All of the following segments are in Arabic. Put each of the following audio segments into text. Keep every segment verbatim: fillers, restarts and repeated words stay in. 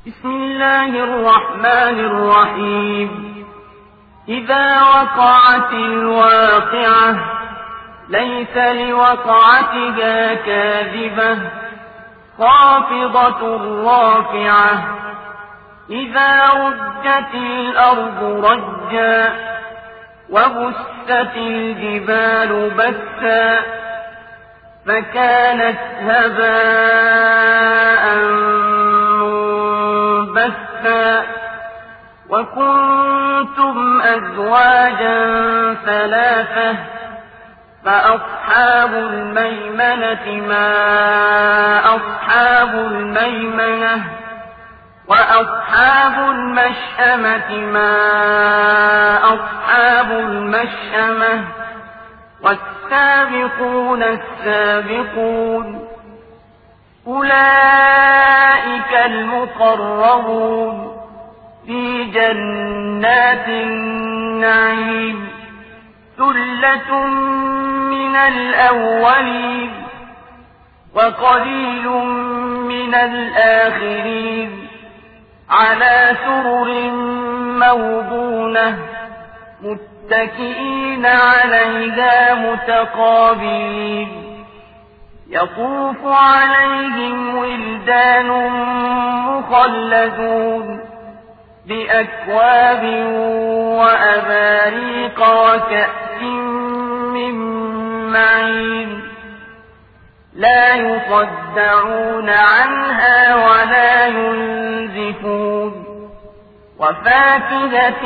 بسم الله الرحمن الرحيم. إذا وقعت الواقعة ليس لوقعتها كاذبة خافضة رافعة إذا رجت الأرض رجا وبست الجبال بثا فكانت هباء منبثا وكنتم أزواجا ثلاثة فأصحاب الميمنة ما أصحاب الميمنة وأصحاب المشأمة ما أصحاب المشأمة والسابقون السابقون أولئك المقربون في جنات النعيم ثلة من الأولين وقليل من الآخرين على سرر موضونة متكئين عليها متقابلين يطوف عليهم ولدان مخلدون بأكواب وأباريق وكأس من معين لا يصدعون عنها ولا ينزفون وفاكهة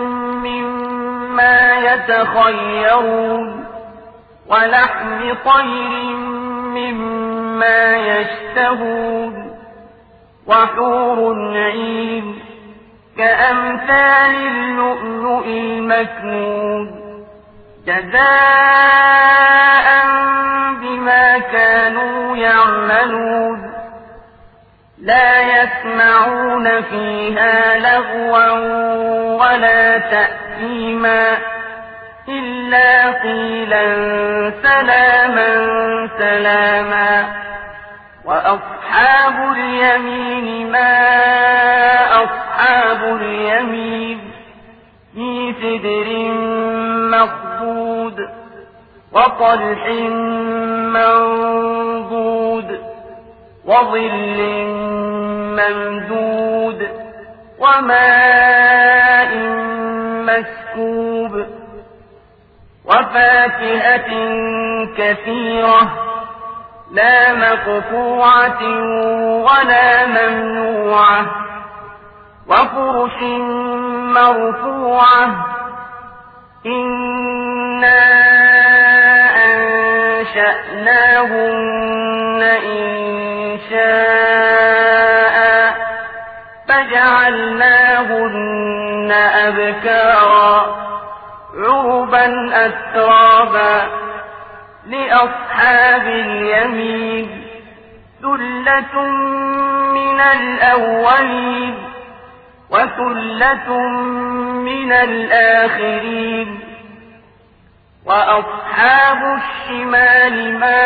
مما يتخيرون ولحم طير مما يشتهون وحور عين كأمثال اللؤلؤ المكنون جزاء بما كانوا يعملون لا يسمعون فيها لغوا ولا تأثيما إلا قيلا سلاما سلاما وأصحاب اليمين ما أصحاب اليمين في سدر مخضود وطلح منضود وظل ممدود وماء مسكوب وفاكهة كثيرة لا مقطوعة ولا ممنوعة وفرش مرفوعة إنا أنشأناهن إنشاء فجعلناهن أبكارا عربا أترابا لأصحاب اليمين ثلة من الأولين وثلة من الآخرين وأصحاب الشمال ما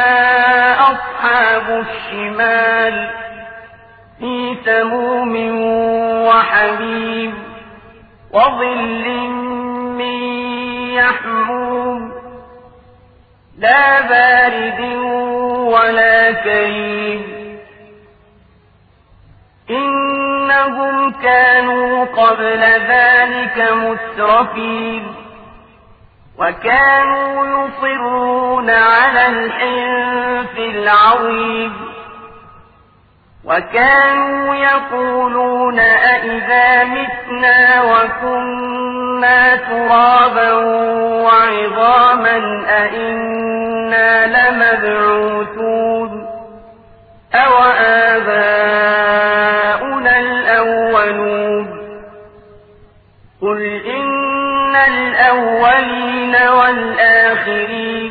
أصحاب الشمال في سموم وحميم وظل من يحموم لا بارد ولا كريم إنهم كانوا قبل ذلك مترفين وكانوا يصرون على الحنث العظيم وكانوا يقولون أئذا متنا وكنا ترابا وعظاما أئنا لمبعوثون أو آباؤنا الأولون قل إن الأولين والآخرين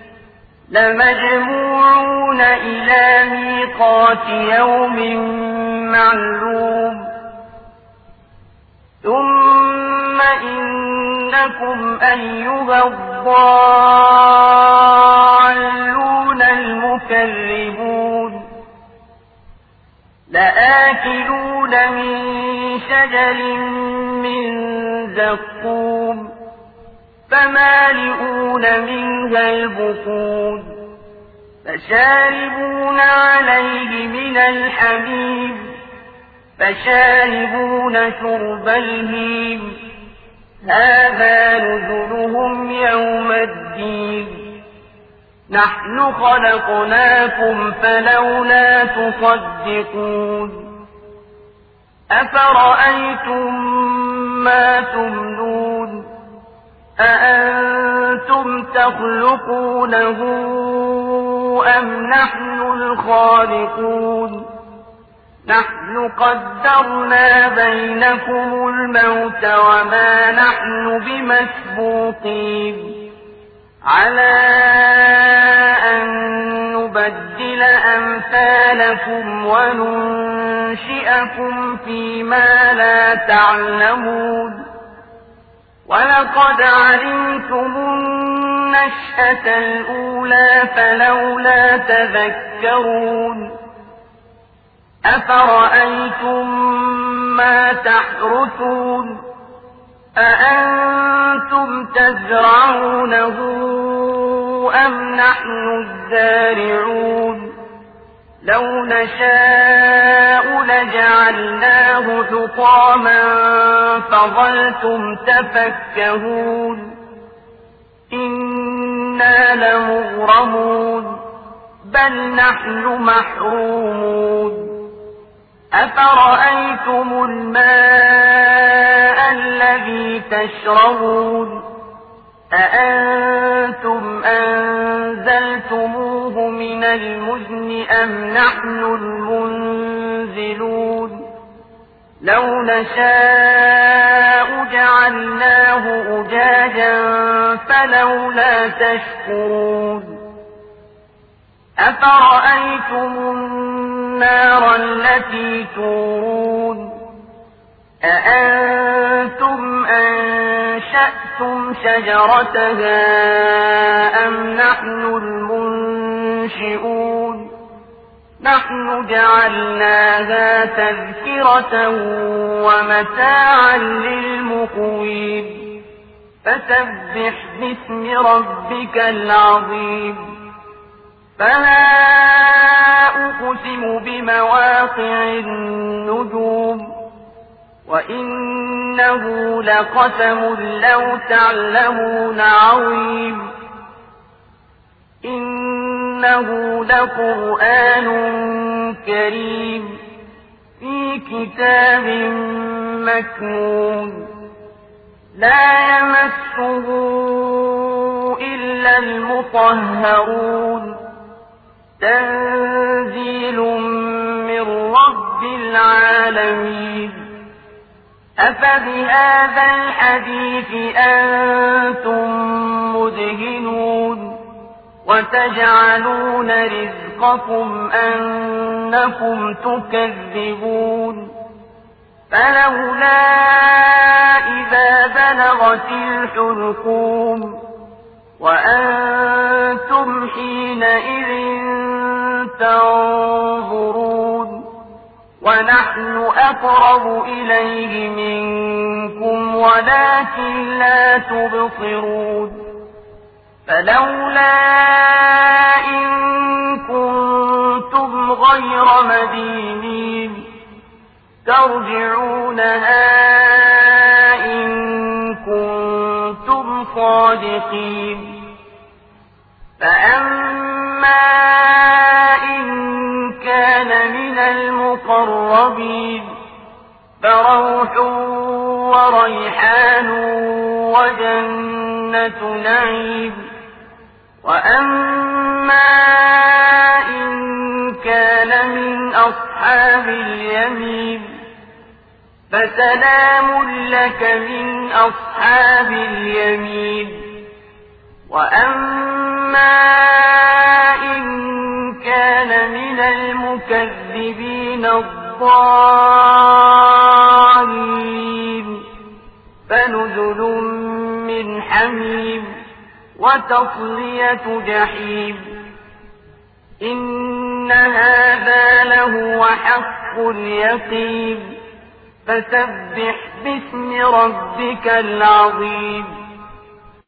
لمجموعون إلى ميقات يوم معلوم ثم إنكم أيها الضالون المكذبون لآكلون من شجر من زقوم فمالئون منها البطون فشاربون عليه من الحميم فشاربون شرب الهيم هذا نزلهم يوم الدين نحن خلقناكم فلولا تصدقون أفرأيتم ما تمنون أأنتم تخلقونه أم نحن الخالقون نحن قدرنا بينكم الموت وما نحن بمسبوقين على أن نبدل أمثالكم وننشئكم فيما لا تعلمون ولقد علمتم النشأة الأولى فلولا تذكرون أفرأيتم ما تحرثون أأنتم تزرعونه أم نحن الزارعون لو نشاء لجعلناه حطاما فظلتم تفكهون إنا لمغرمون بل نحن محرومون أفرأيتم الماء الذي تشربون أأنتم أنزلتموه من المزن أم نحن المنزلون لو نشاء جعلناه أجاجا فلولا تشكرون أفرأيتم النار التي تورون أأنتم أنشأتم شجرتها أم نحن المنشئون نحن جعلناها تذكرة ومتاعا للمقوين فسبح باسم ربك العظيم فلا أقسم بمواقع النجوم وإنه لقسم لو تعلمون عظيم إنه لقرآن كريم في كتاب مكنون لا يمسه إلا المطهرون تنزيل من رب العالمين أفبهذا الحديث أنتم مدهنون وتجعلون رزقكم أنكم تكذبون فلولا إذا بلغت الحلقوم وأنتم حينئذ تنظرون ونحن أقرب إليه منكم ولكن لا تبصرون فلولا إن كنتم غير مدينين ترجعونها إن كنتم صادقين فأما إن كان من المقربين فروح وريحان وجنة نعيم وأما إن كان من أصحاب اليمين فسلام لك من أصحاب اليمين وأما إن كان من المكذبين الضالين فنزل من حميم وتصلية جحيم إن هذا لهو حق حق اليقين فسبح باسم ربك العظيم